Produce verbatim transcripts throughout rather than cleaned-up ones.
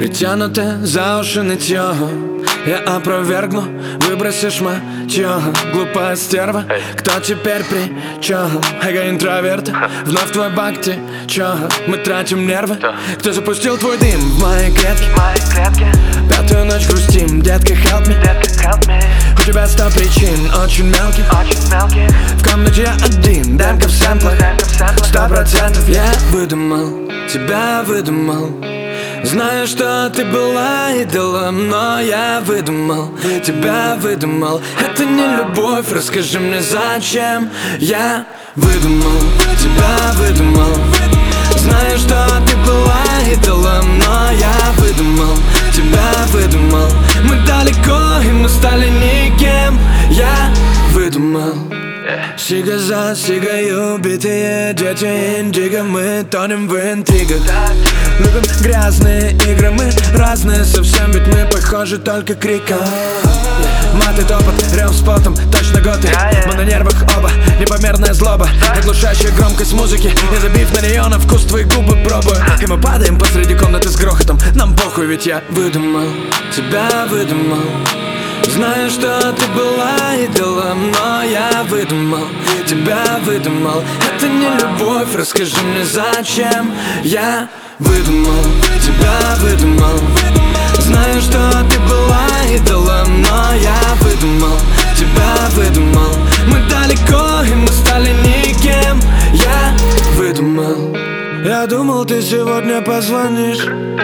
Притянуто за уши нытьё. Я опровергну, выбросишь мочё. Глупая стерва, кто теперь при чём? Эго-интроверт, вновь твой бак течёт. Мы тратим нервы, кто запустил твой дым в моей клетке? Пятую ночь грустим, детка, help me. У тебя сто причин, очень мелких. В комнате я один, демка в сэмплах. Сто процентов я выдумал, тебя выдумал. Знаю, что ты была идолом, но я выдумал, тебя выдумал. Это не любовь, расскажи мне, зачем я выдумал, тебя выдумал. Знаю, что ты была идолом, но я выдумал, тебя выдумал. Мы далеко, и мы стали никем. Я выдумал. Сига за сигой убитые дети индиго. Мы тонем в интригах, любим грязные игры. Мы разные совсем, ведь мы похожи только криком. Мат и топот, рев с потом, точно готы. Мы на нервах оба, непомерная злоба. Оглушающая громкость музыки, не забив на нее, на вкус твои губы пробую. И мы падаем посреди комнаты с грохотом. Нам похуй, ведь я выдумал, тебя выдумал. Знаю, что ты была идолом, но я выдумал, тебя выдумал. Это не любовь, расскажи мне, зачем я выдумал, тебя выдумал. Знаю, что ты была идолом, но я выдумал, тебя выдумал. Мы далеко, и мы стали никем. Я выдумал. Я думал, ты сегодня позвонишь.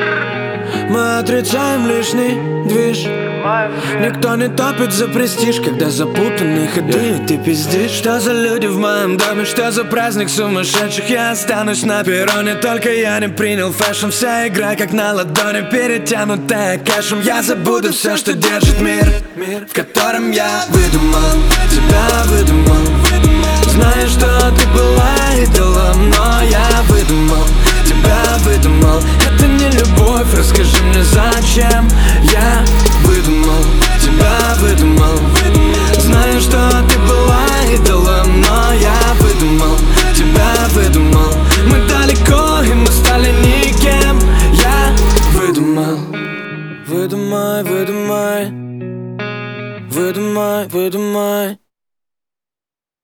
Мы отрицаем лишний движ. Никто не топит за престиж, когда запутанные ходы, и ты пиздишь. Что за люди в моем доме, что за праздник сумасшедших? Я останусь на перроне, только я не принял фэшн. Вся игра как на ладони, перетянутая кэшем. Я забуду все, что держит мир, в котором я выдумал, тебя выдумал. Знаю, что ты была идолом, но я выдумал, тебя выдумал.